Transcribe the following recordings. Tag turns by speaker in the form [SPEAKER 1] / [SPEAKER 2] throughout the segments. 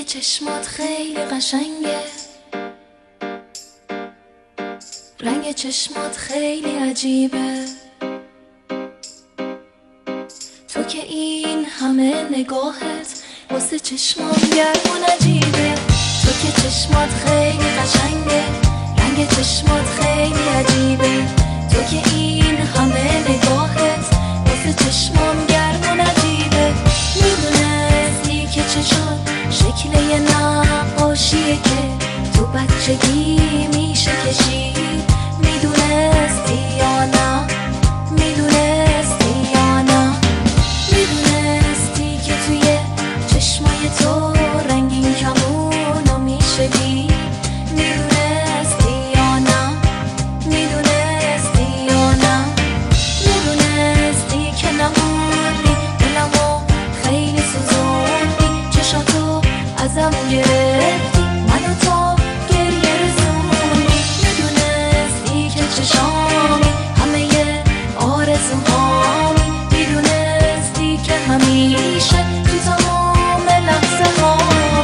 [SPEAKER 1] چشمات خیلی قشنگه، رنگ چشمات خیلی عجیبه. تو که این همه نگاهت واسه چشمام گرم و نجیبه. تو که چشمات خیلی قشنگه، رنگ چشمات خیلی عجیبه. تو که این همه نگاهت واسه چشمام گرم و نجیبه. میدونستی که چشات شکل یه نقاشیه که تو بچگی میشه کشید؟ میدونستی یا نه؟ میدونستی یا نه؟ میدونستی که توی چشمای تو رنگین کمونو میشه دید؟ میدونستی یا نه؟ میدونستی یا نه؟ میدونستی که نموندی دلمو خیلی سوزوندی، چشاتو ازم گرفتی، منو تا گریه رسوندی. میدونستی که چشامی همه ی آرزوهامی، میدونستی که همیشه تو تمام لحظه ها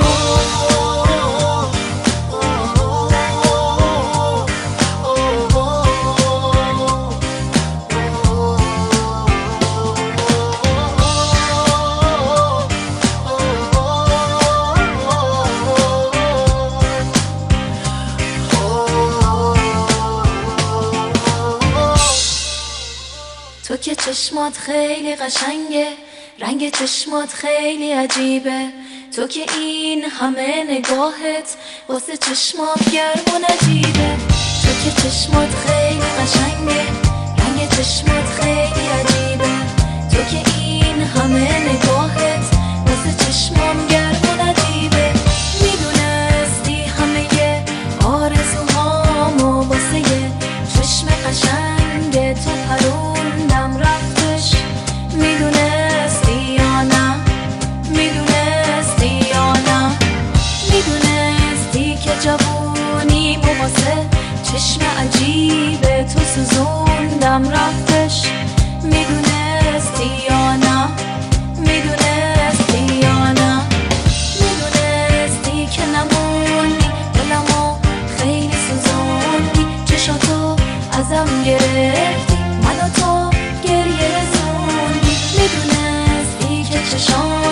[SPEAKER 1] تو که چشمات خیلی قشنگه، رنگ چشمات خیلی عجیبه. تو که این همه نگاهت واسه چشمام گرم و نجیبه. تو که چشمات خیلی قشنگه، رنگ چشمات خیلی عجیبه. تو که این همه نگاهت واسه چشمام گرم و نجیبه. میدونستی همه ی آرزوهامو واسه ی چشم قشنگ تو پروندم رفتش. میدونستی یا نه؟ میدونستی یا نه؟ میدونستی که جوونی مو واسه چشم عجیب تو سوزوندم رفتش. میدونستی یا نه؟ میدونستی یا نه؟ میدونستی که نموندی دلمو خیلی سوزوندی، چشاتو ازم گرفتی، منو تا گریه رسوندی. میدونستی که چشام